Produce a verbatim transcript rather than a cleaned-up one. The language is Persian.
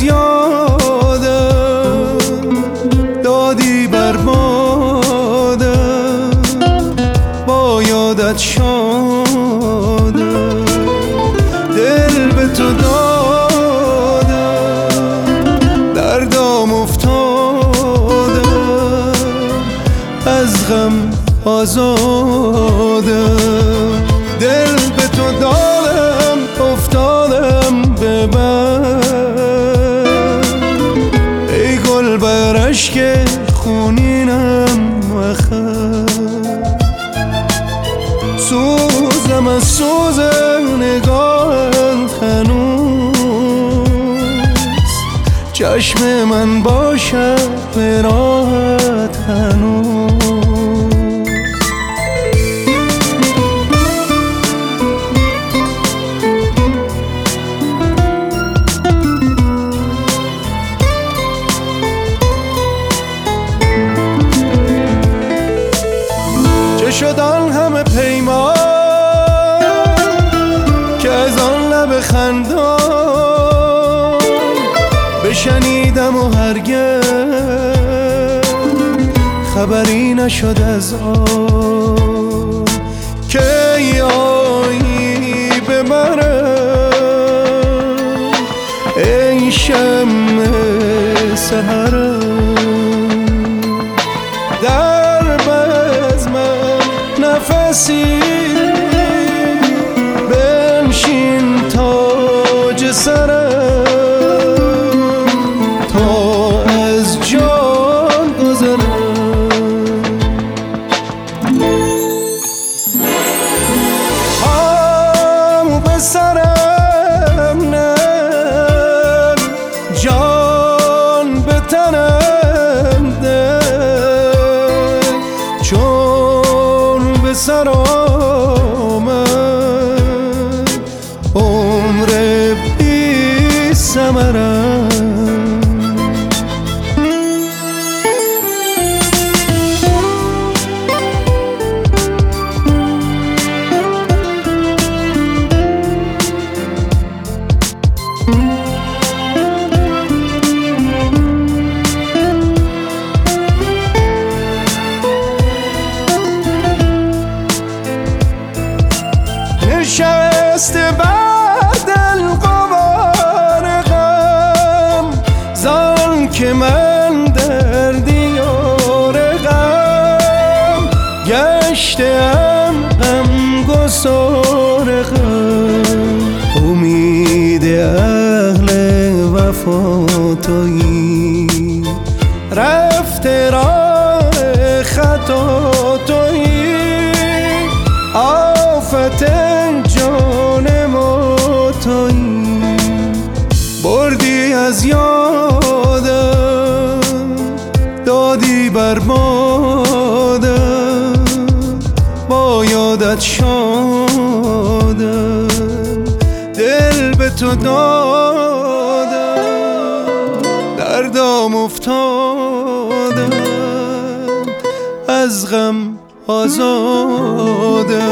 از یادم دادی بربادم، با یادت شادم، دل به تو دادم، دردام افتادم، از غم آزادم، دل به تو دادم، افتادم به بر، ای گل بر اشک خونینم مخم، سوزم از سوز نگاهت هنوز، چشم من باشد به راحت هنوز. شد آن همه پیمان که از آن لب خندان بشنیدم و هرگز خبری نشد از آن که آیی به مرم، ای شمع سحرم، در بزمم نفسی بنشین تاج سرم تا از جان گذرم، پامو به سرم نه جان به تنم ده، چون به سر آمد عمر بی ثمرم. نشسته بعد القبار غم، زان که من در دیار غم گشتم غم گسار غم، امید اهل وفا تویی، رفته راه خطا تویی، آفت جان ما تویی، بردی از یادم دادی بربادم، با یادت شادم، دل به تو دادم، دردام افتادم، از غم آزادم.